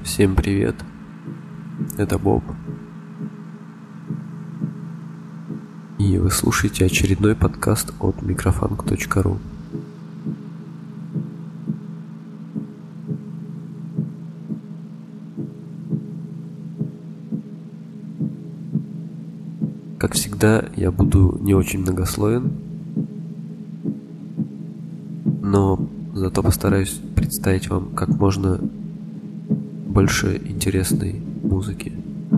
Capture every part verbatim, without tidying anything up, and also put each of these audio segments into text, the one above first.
Всем привет, это Боб. И вы слушаете очередной подкаст от микрофанк точка ру. Как всегда, я буду не очень многословен, но зато постараюсь представить вам как можно больше интересной музыки.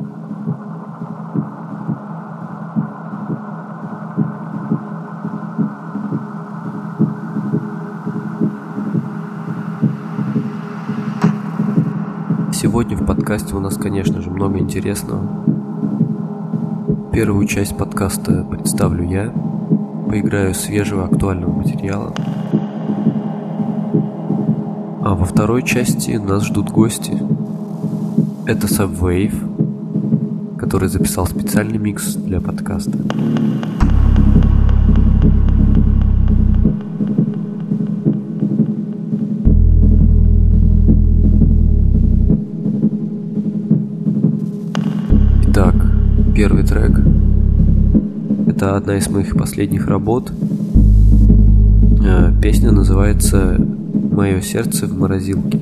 Сегодня в подкасте у нас, конечно же, много интересного. Первую часть подкаста представлю я, поиграю свежего актуального материала. А во второй части нас ждут гости. Это Subwave, который записал специальный микс для подкаста. Итак, первый трек. Это одна из моих последних работ. Песня называется «Мое сердце в морозилке».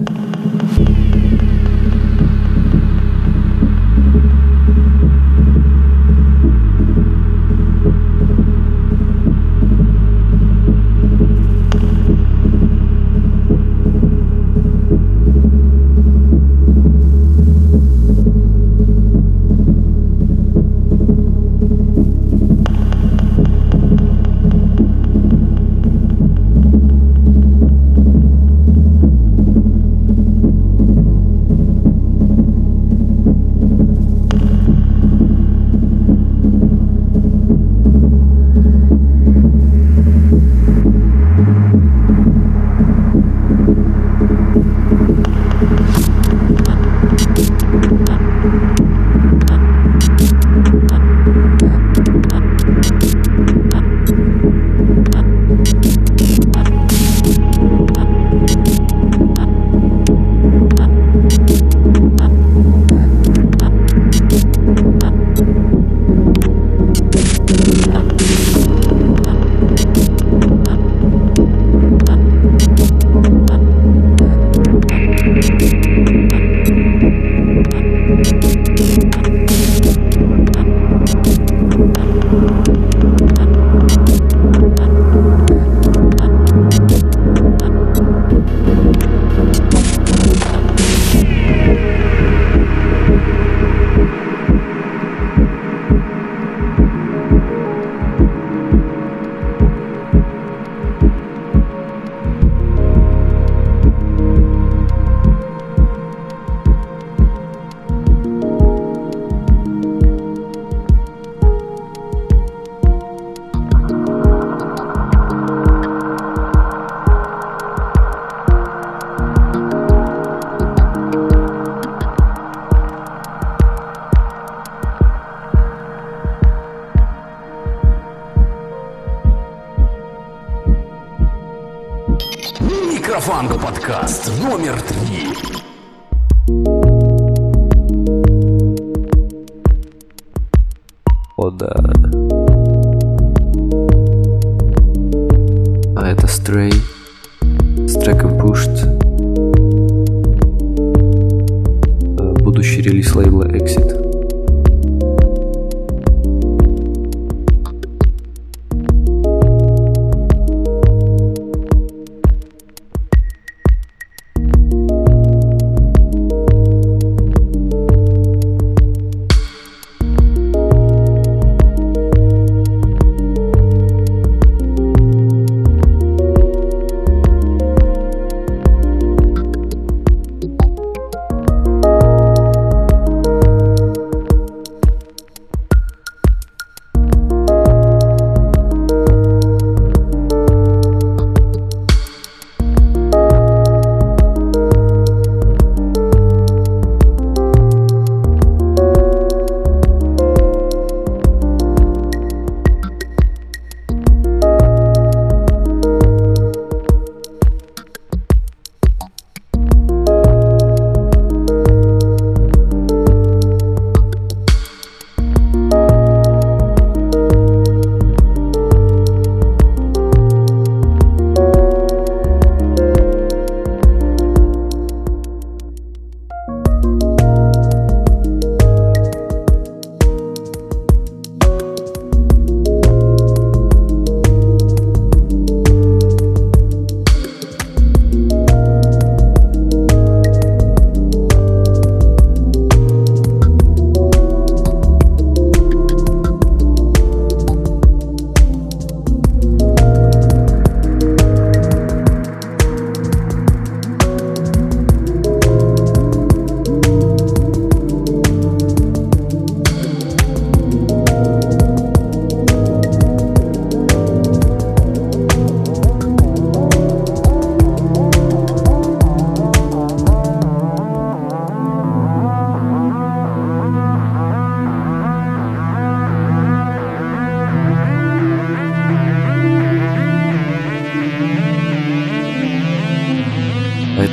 Микрофанк подкаст номер три. О да. А это Stray с треком Pushed. Будущий релиз лейбла Exit.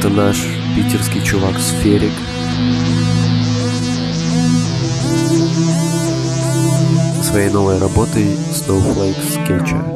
это наш питерский чувак Сферик. Своей новой работой Snowflake Sketcher.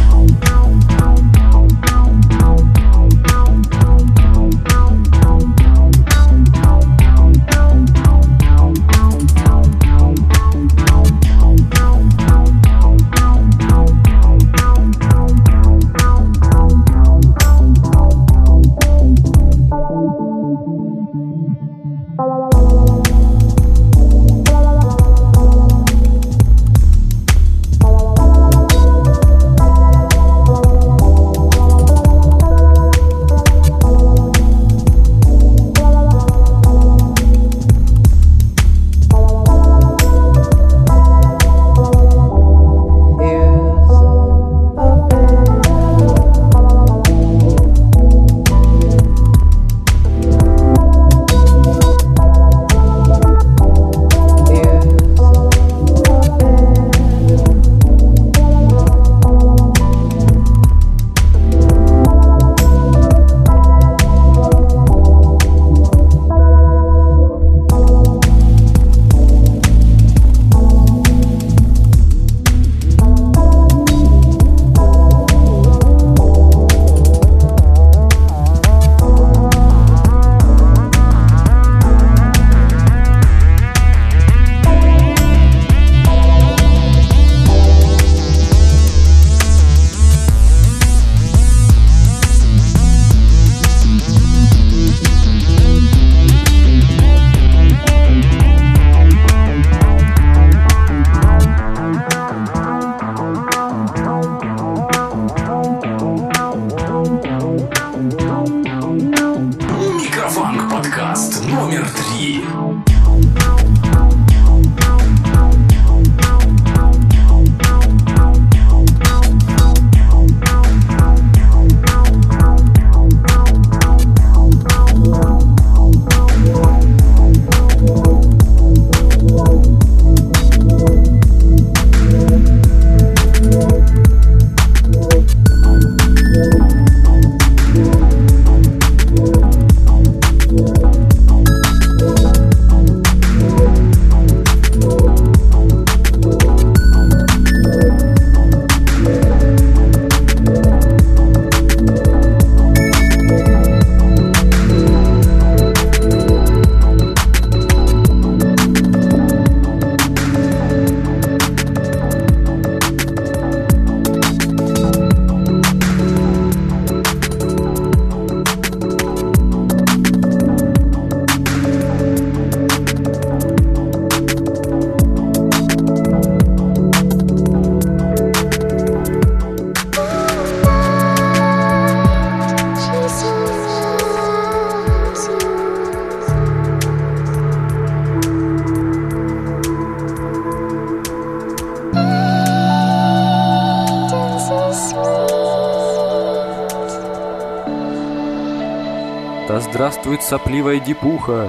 Да здравствует сопливая дипуха!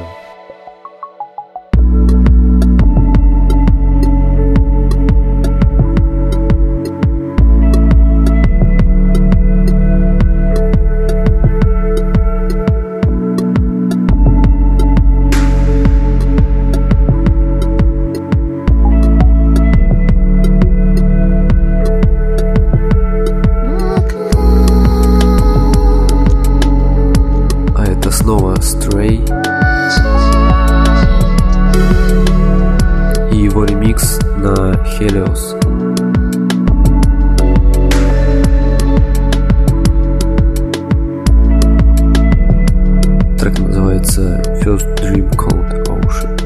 Снова Stray и его ремикс на Helios. Трек называется First Dream Called Ocean.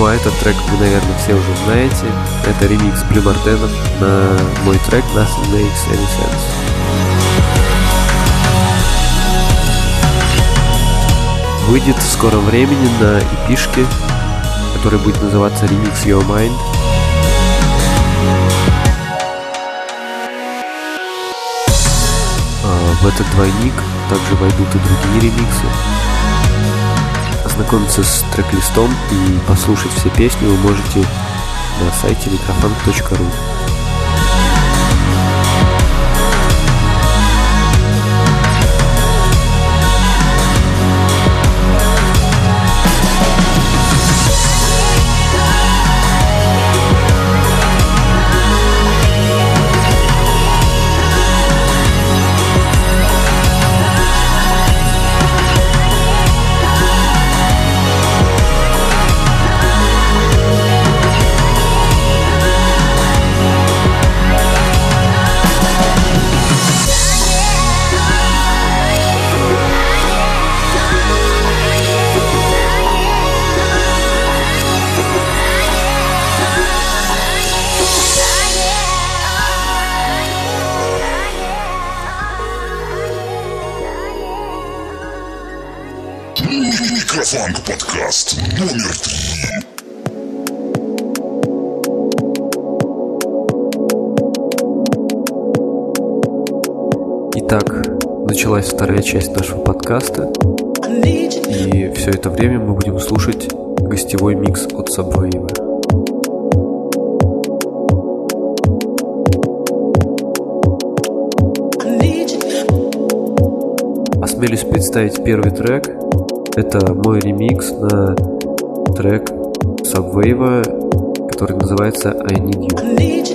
а этот трек вы, наверное, все уже знаете. Это ремикс Blue Martenов на мой трек Nothing Makes Any Sense. Выйдет в скором времени на эпишке, который будет называться Remix Your Mind. В этот двойник также войдут и другие ремиксы. Ознакомиться с трек-листом и послушать все песни вы можете на сайте микрофанк точка ру. Микрофанк подкаст номер три. Итак, началась вторая часть нашего подкаста. И все это время мы будем слушать гостевой микс от Subwave. Осмелюсь представить первый трек. Это мой ремикс на трек Subwave, который называется I Need You.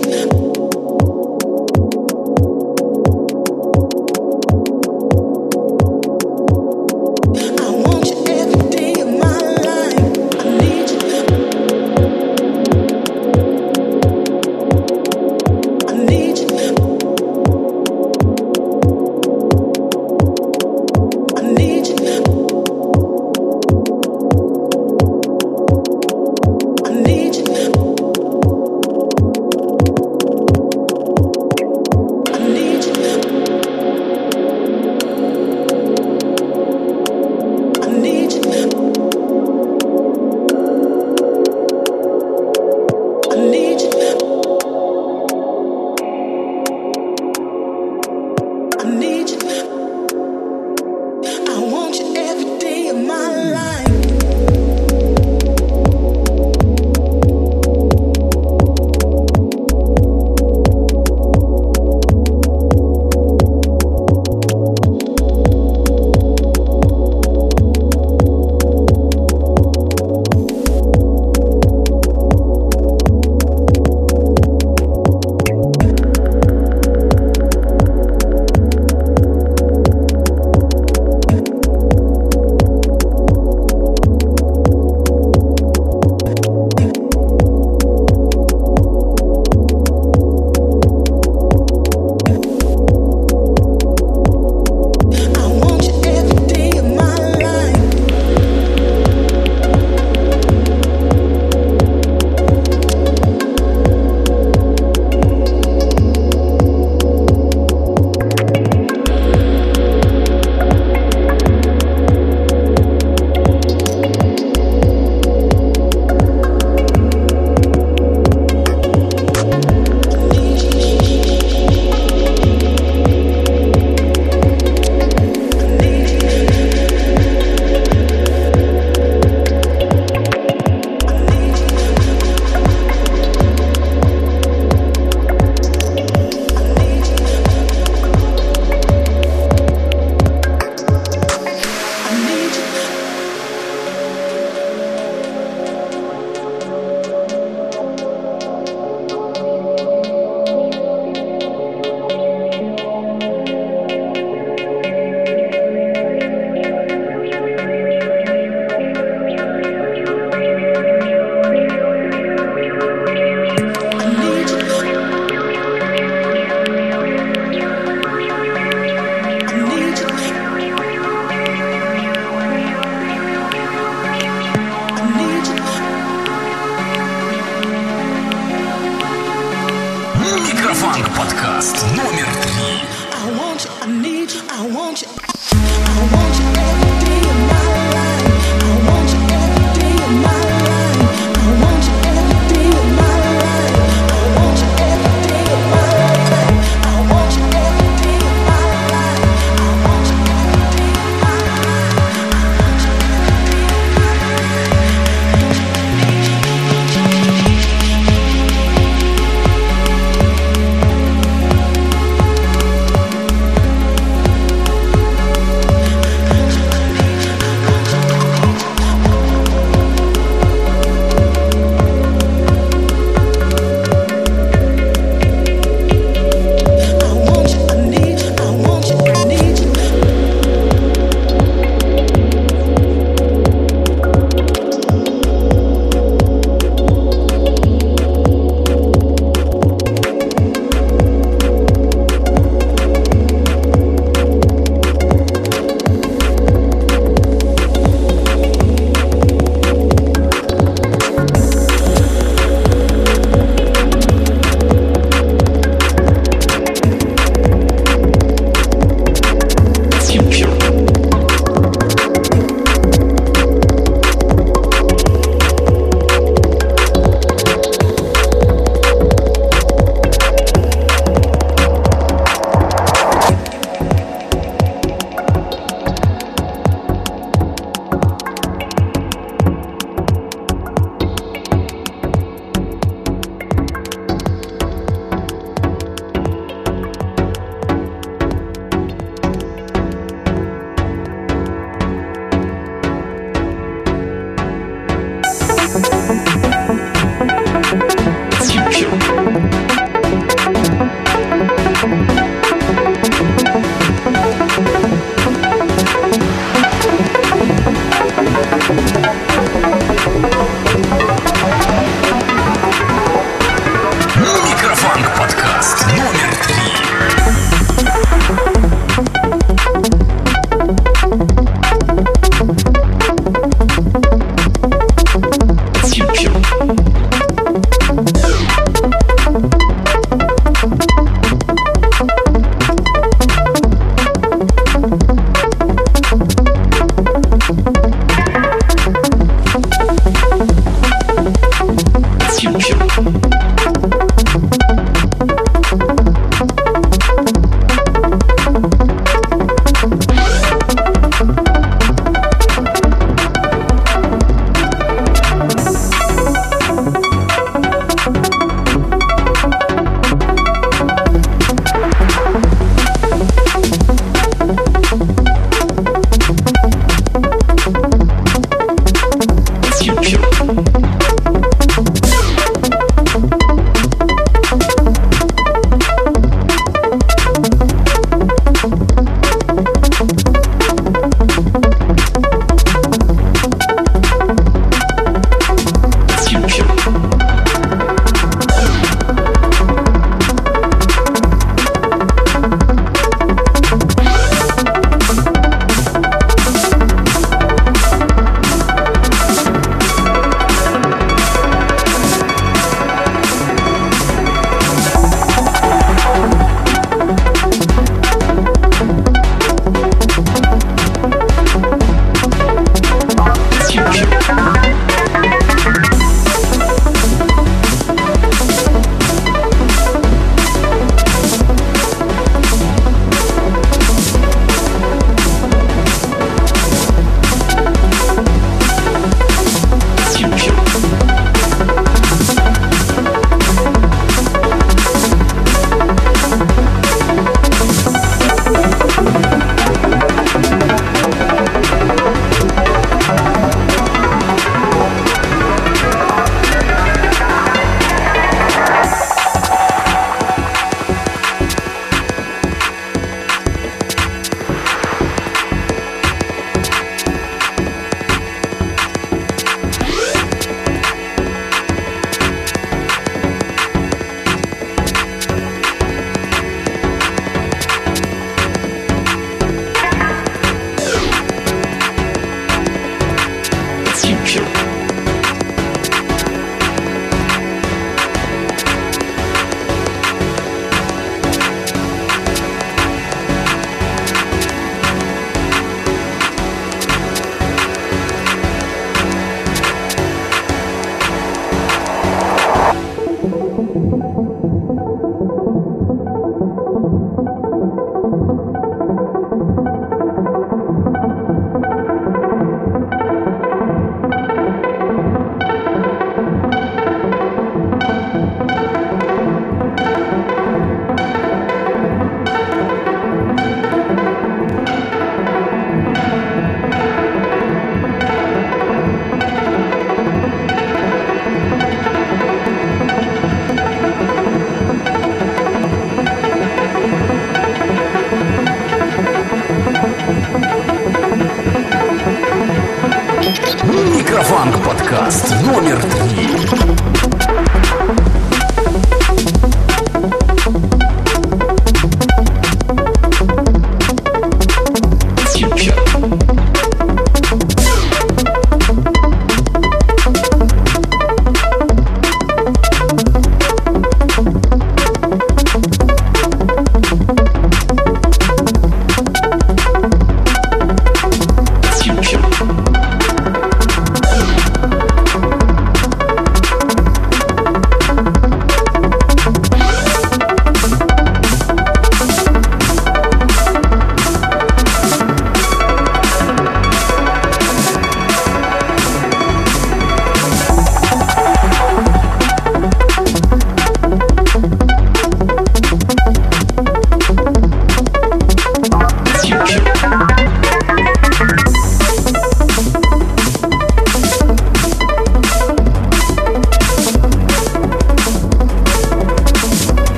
Микрофанк подкаст номер три.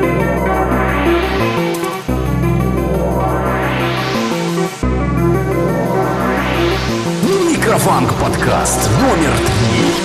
Микрофанк подкаст номер три.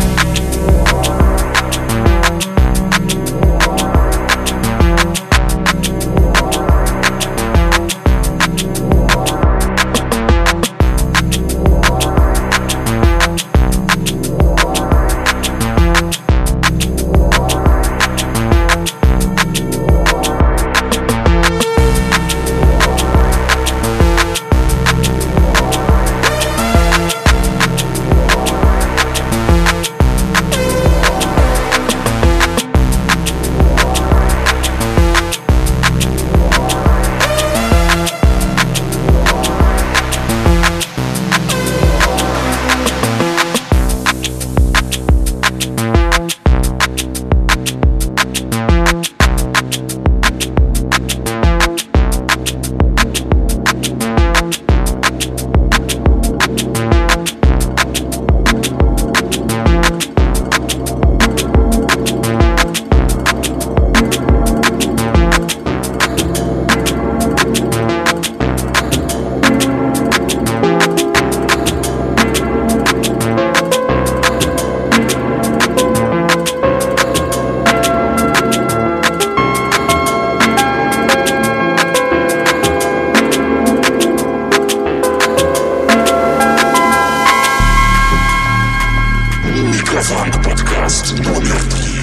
Микрофанк подкаст номер три.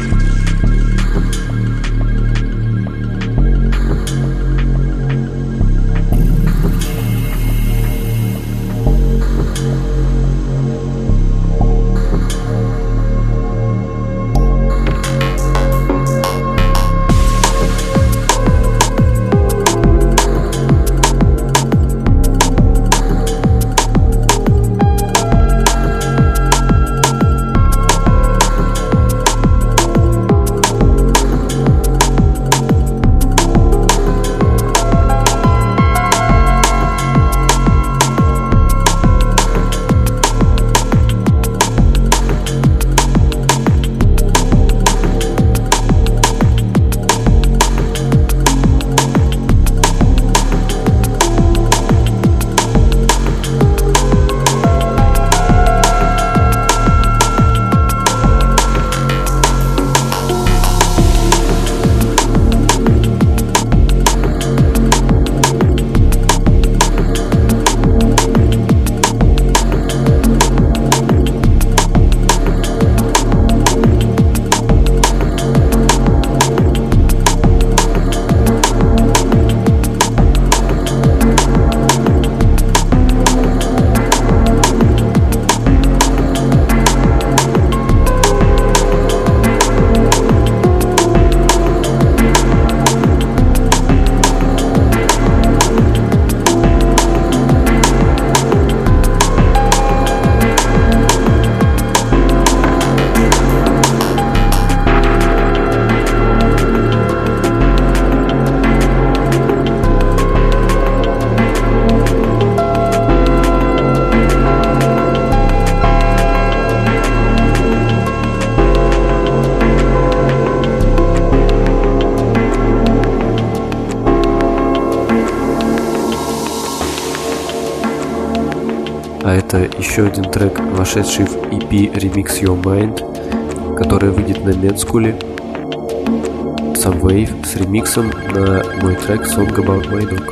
А это еще один трек, вошедший в и пи Remix Your Mind, который выйдет на Медскуле. Subwave с ремиксом на мой трек Song About My Dog.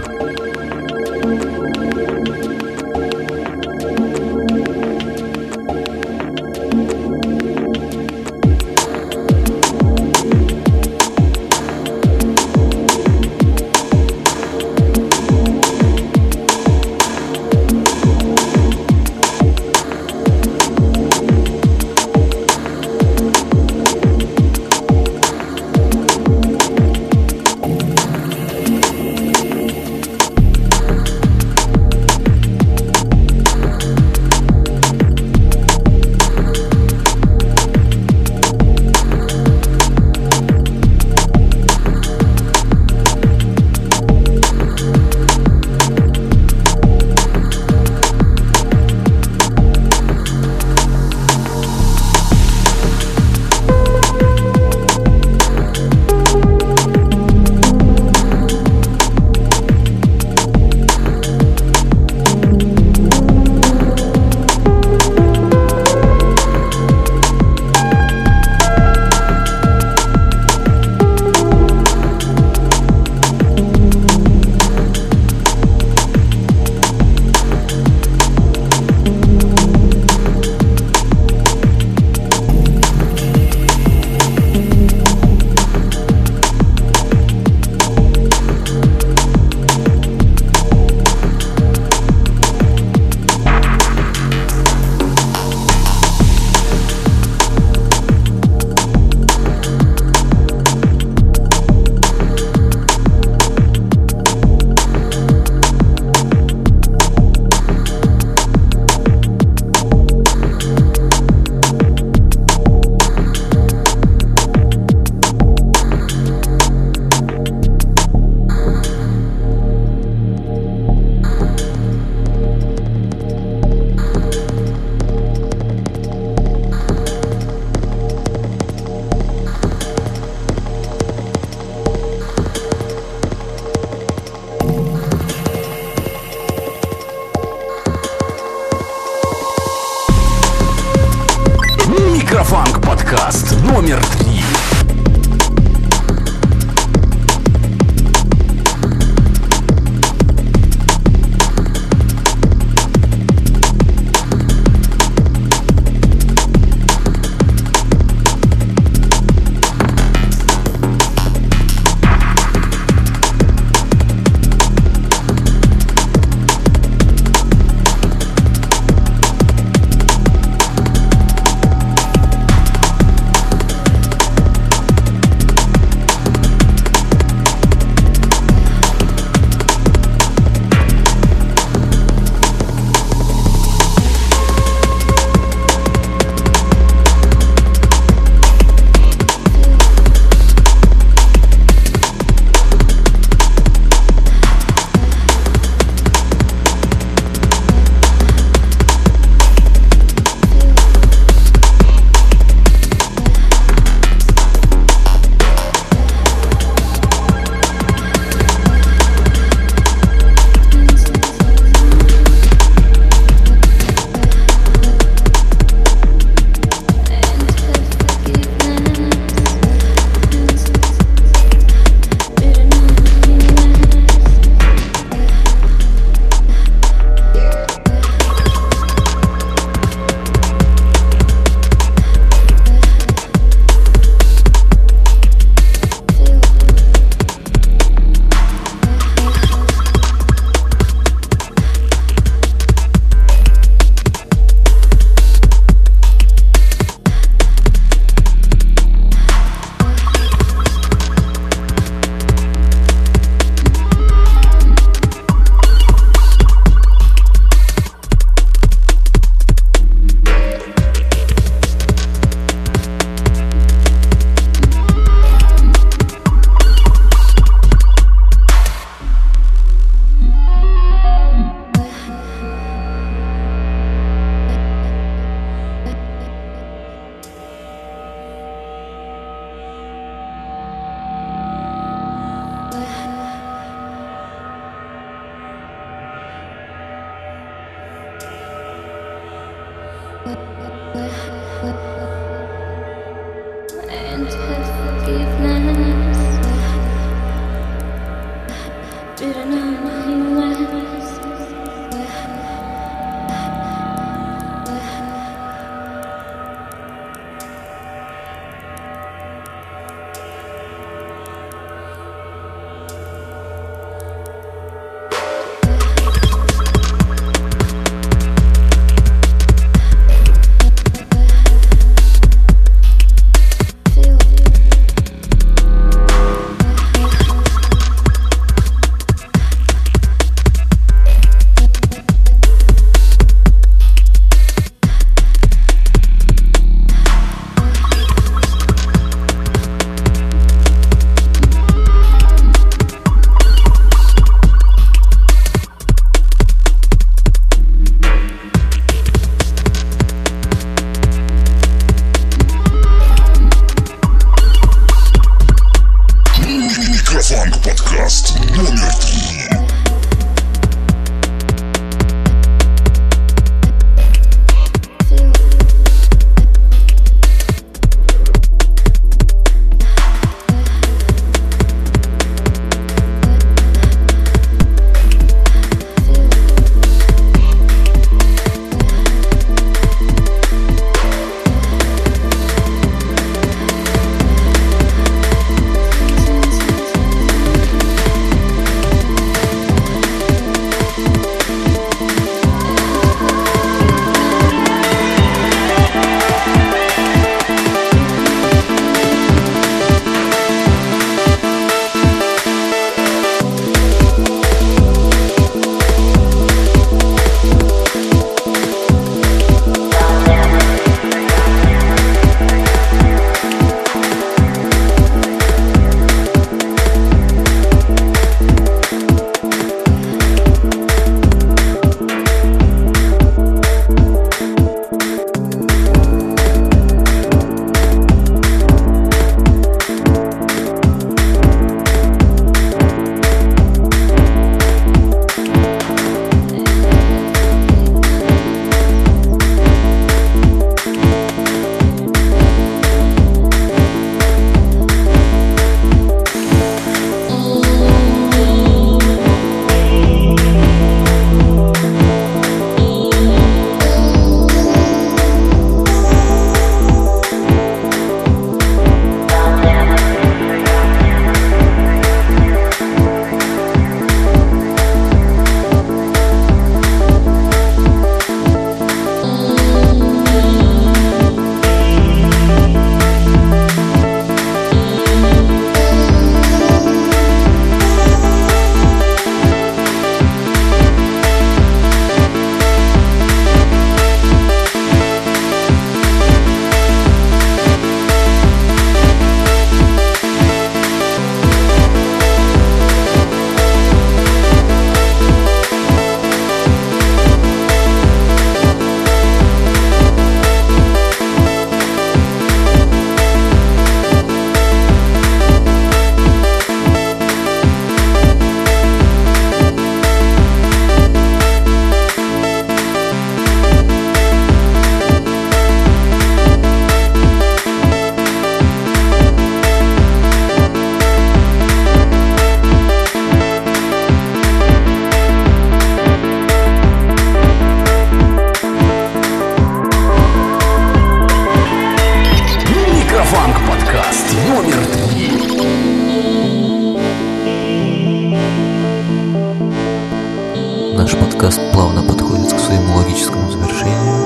Наш подкаст плавно подходит к своему логическому завершению.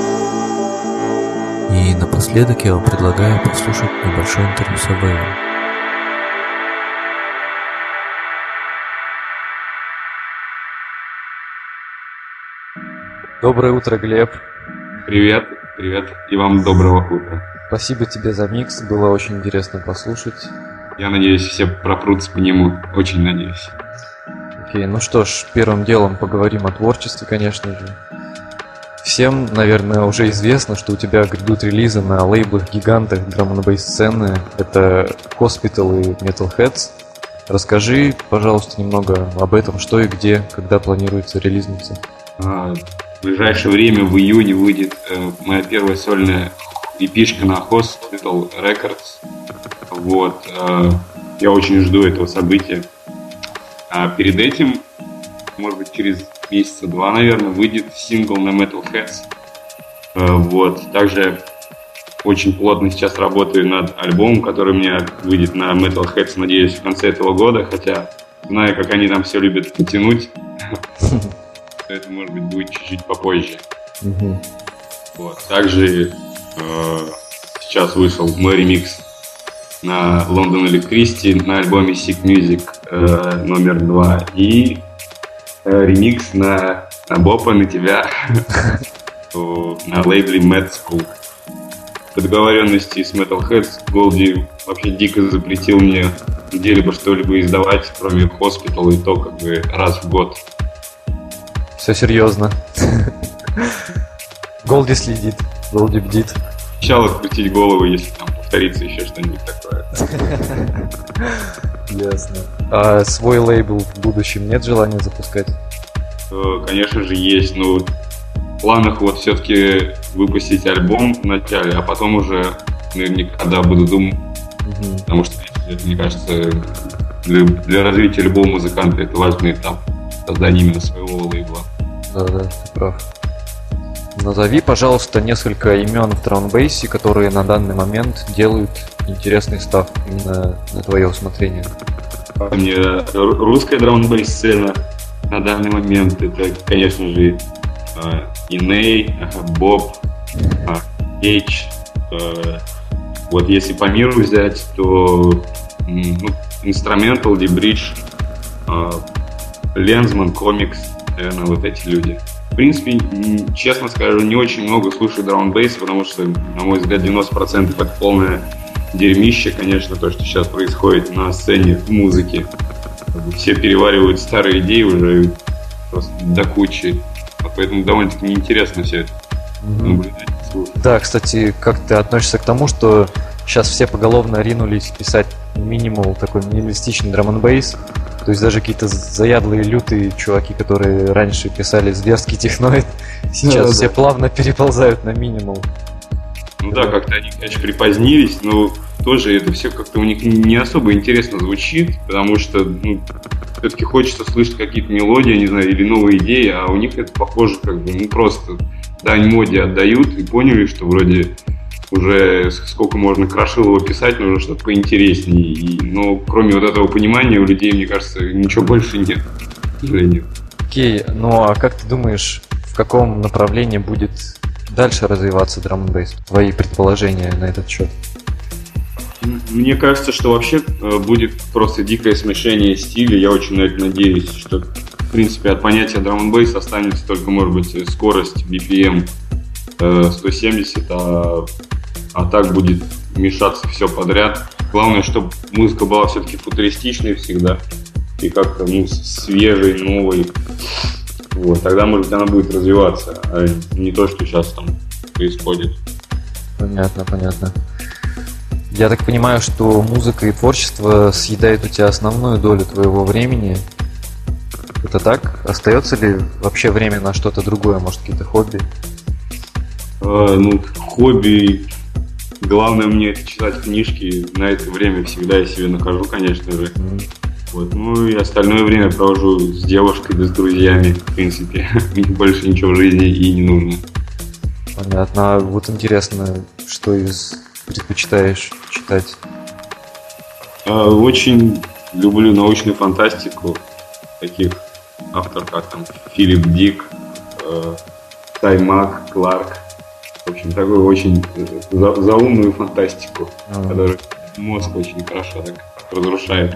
И напоследок я вам предлагаю послушать небольшое интервью с Subwave. Доброе утро, Глеб. Привет, привет. И вам доброго утра. Спасибо тебе за микс, было очень интересно послушать. Я надеюсь, все пропрутся по нему. Очень надеюсь. Окей, ну что ж, первым делом поговорим о творчестве, конечно же. Всем, наверное, уже известно, что у тебя грядут релизы на лейблах-гигантах драм-н-бейс сцены. Это Hospital и Metalheadz. Расскажи, пожалуйста, немного об этом, что и где, когда планируется релизнуться. А, в ближайшее время, в июне, выйдет э, моя первая сольная эпишка на Hospital Records. Вот, э, я очень жду этого события. А перед этим, может быть, через месяца два, наверное, выйдет сингл на Metalheads. Вот. Также очень плотно сейчас работаю над альбомом, который у меня выйдет на Metalheads, надеюсь, в конце этого года, хотя знаю, как они там все любят потянуть. Это, может быть, будет чуть-чуть попозже. Вот. Также э, сейчас вышел мой ремикс на London Electricity на альбоме Sick Music э, номер два и э, ремикс на, на Бопа, на тебя на лейбле Mad School. По договоренности с Metalheads Голди вообще дико запретил мне где-либо что-либо издавать, кроме Hospital, и то как бы раз в год. Все серьезно. Голди следит, Голди бдит. Сначала крутить голову, если там повторится еще что-нибудь такое. Ясно. А свой лейбл в будущем нет желания запускать? Конечно же есть, но в планах вот все-таки выпустить альбом вначале, а потом уже наверняка, когда буду думать, угу. Потому что это, мне кажется, для, для развития любого музыканта это важный этап создания именно своего лейбла. Да-да, ты прав. Назови, пожалуйста, несколько имен в драм-н-бейсе, которые на данный момент делают интересный став именно на твое усмотрение. Мне русская драм-н-бейс сцена на данный момент это, конечно же, Иней, Боб, Эйч. Вот если по миру взять, то ну, Instrumental, D-Bridge, Lensman, Comics, наверное, вот эти люди. В принципе, честно скажу, не очень много слушаю драм-н-бейс, потому что, на мой взгляд, девяносто процентов это полное дерьмище, конечно, то, что сейчас происходит на сцене в музыке. Все переваривают старые идеи уже просто до кучи, поэтому довольно-таки неинтересно все это наблюдать. Да, кстати, как ты относишься к тому, что сейчас все поголовно ринулись писать минимал, такой минималистичный драм-н-бейс? То есть даже какие-то заядлые, лютые чуваки, которые раньше писали зверский техноид, сейчас да, все да. плавно переползают на минимал. Ну да, да, как-то они, конечно, припозднились, но тоже это все как-то у них не особо интересно звучит, потому что ну, все-таки хочется слышать какие-то мелодии, не знаю, или новые идеи, а у них это похоже как бы, ну просто дань моде отдают и поняли, что вроде уже сколько можно Крашилова писать, нужно что-то поинтереснее. И, но кроме вот этого понимания у людей, мне кажется, ничего больше нет, к сожалению. Окей, okay, ну а как ты думаешь, в каком направлении будет дальше развиваться драм-н-бейс? Твои предположения на этот счет? Мне кажется, что вообще будет просто дикое смешение стилей. Я очень на это надеюсь, что в принципе от понятия драм-н-бейс останется только, может быть, скорость би пи эм сто семьдесят, а А так будет мешаться все подряд. Главное, чтобы музыка была все-таки футуристичной всегда. И как-то ну, свежей, новой. Вот. Тогда, может быть, она будет развиваться. А не то, что сейчас там происходит. Понятно, понятно. Я так понимаю, что музыка и творчество съедают у тебя основную долю твоего времени. Это так? Остается ли вообще время на что-то другое? Может, какие-то хобби? А, ну, хобби... Главное мне это читать книжки, на это время всегда я себе нахожу, конечно же. Mm-hmm. Вот. Ну и остальное время провожу с девушкой, да с друзьями, в принципе. Мне больше ничего в жизни и не нужно. Понятно. А вот интересно, что из предпочитаешь читать? А, очень люблю научную фантастику. Таких авторов, как там Филипп Дик, э, Таймак, Кларк. В общем, такую очень за, заумную фантастику, mm-hmm. которая мозг очень хорошо так разрушает.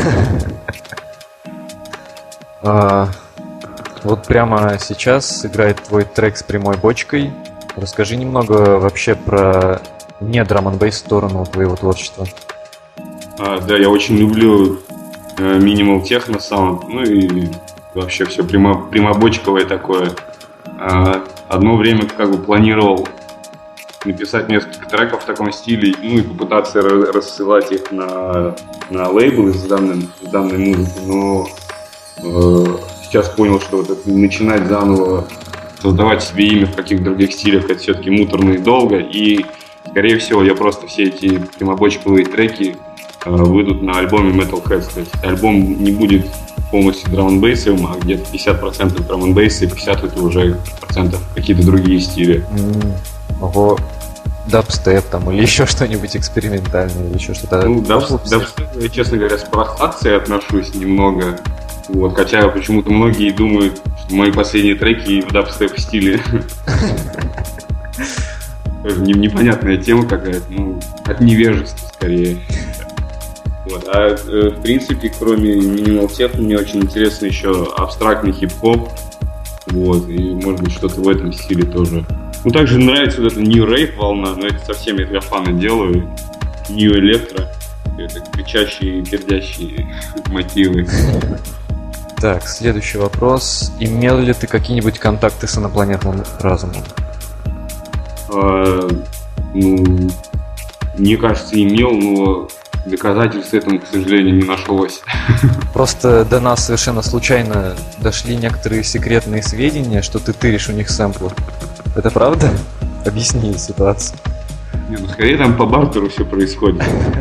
А, вот прямо сейчас играет твой трек с прямой бочкой. Расскажи немного вообще про не драм-н-бейс сторону твоего творчества. А, да, я очень люблю э, минимал техно саунд, ну и вообще все прямо, прямобочковое такое. А, одно время как бы планировал написать несколько треков в таком стиле, ну и попытаться рассылать их на, на лейблы с данной, с данной музыкой, но э, сейчас понял, что вот это начинать заново создавать себе имя в каких-то других стилях, это все-таки муторно и долго, и скорее всего я просто все эти прямобочковые треки э, выйдут на альбоме Metalheads. То есть альбом не будет полностью драм-н-бейсовым, а где-то пятьдесят процентов драм-н-бейса и пятьдесят процентов это уже процентов какие-то другие стили. М, Ого, дабстеп там или еще что-нибудь экспериментальное, или еще что-то. Ну, Пробовал дабстеп, писать? я, честно говоря, с провокацией отношусь немного. Вот, хотя почему-то многие думают, что мои последние треки в дабстеп стиле. Тоже не- непонятная тема какая-то, ну, от невежества скорее. Вот. А э, в принципе, кроме минимал техно, мне очень интересно еще абстрактный хип-хоп. Вот, и может быть что-то в этом стиле тоже. Ну, также нравится вот эта New Rave волна, но это совсем я для фана делаю. New Electro. Это кричащие, пердящие мотивы. Так, следующий вопрос. Имел ли ты какие-нибудь контакты с инопланетным разумом? А, ну, мне кажется, имел, но доказательств этому, к сожалению, не нашлось. Просто до нас совершенно случайно дошли некоторые секретные сведения, что ты тыришь у них сэмплы. Это правда? Объясни ситуацию. Не, ну, скорее там по бартеру все происходит.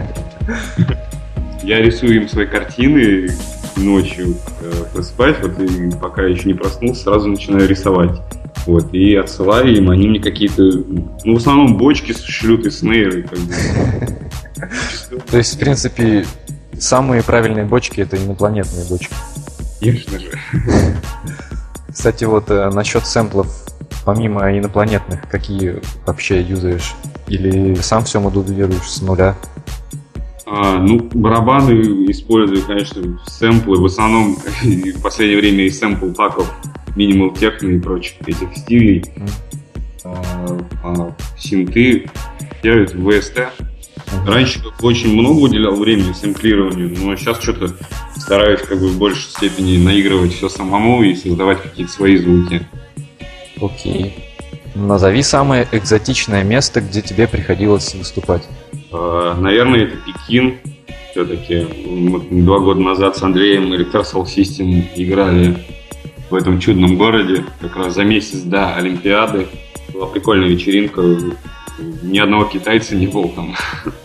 Я рисую им свои картины ночью, э, просыпаюсь, вот, и пока еще не проснулся, сразу начинаю рисовать. Вот, и отсылаю им, они мне какие-то, ну, в основном бочки шлют и снейры, как бы. То есть, в принципе, самые правильные бочки — это инопланетные бочки. Конечно же. Кстати, вот э, насчет сэмплов, помимо инопланетных, какие вообще юзаешь? Или сам все модулируешь с нуля? А, ну, барабаны использую, конечно, сэмплы. В основном в последнее время из сэмпл паков минимал техно и прочих этих стилей. А, а, синты делают в ви эс ти. Раньше очень много уделял времени сэмплированию, но сейчас что-то стараюсь как бы в большей степени наигрывать все самому и создавать какие-то свои звуки. Окей. Назови самое экзотичное место, где тебе приходилось выступать. А, наверное, это Пекин. Все-таки мы два года назад с Андреем Electrosol System играли в этом чудном городе, как раз за месяц до Олимпиады. Была прикольная вечеринка. Ни одного китайца не было там.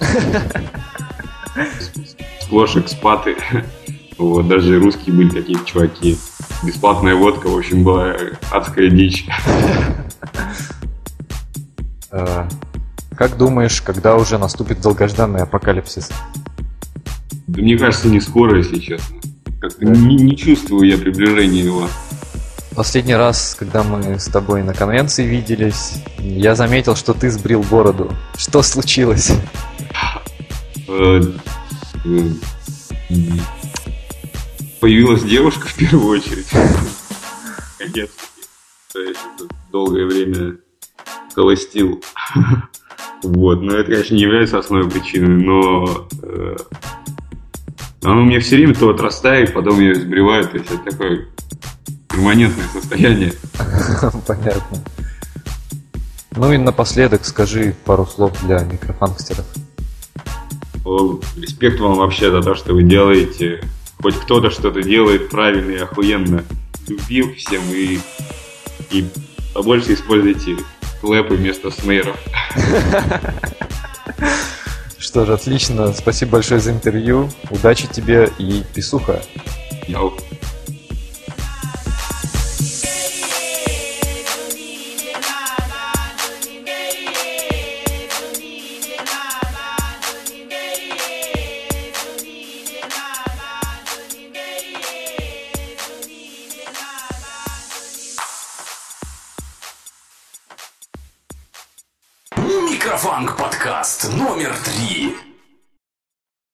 Сплошь экспаты. Вот, даже русские были какие-то чуваки. Бесплатная водка, в общем, была адская дичь. Э, Как думаешь, когда уже наступит долгожданный апокалипсис? Да мне кажется, не скоро, если честно. Как-то не, не чувствую я приближения его. Последний раз, когда мы с тобой на конвенции виделись, я заметил, что ты сбрил бороду. Что случилось? Э, э, Появилась девушка в первую очередь. Наконец-таки. То есть это долгое время холостил. Вот, но это, конечно, не является основной причиной, но э, оно у меня все время то отрастает, потом ее сбривают, то есть это такое перманентное состояние. Понятно. Ну и напоследок скажи пару слов для микрофанкстеров. О, респект вам вообще за то, что вы делаете. Хоть кто-то что-то делает правильно и охуенно. Любим всем и, и побольше используйте клэпы вместо снейров. Что ж, отлично. Спасибо большое за интервью. Удачи тебе и писуха. Яу. Микрофанк подкаст номер три.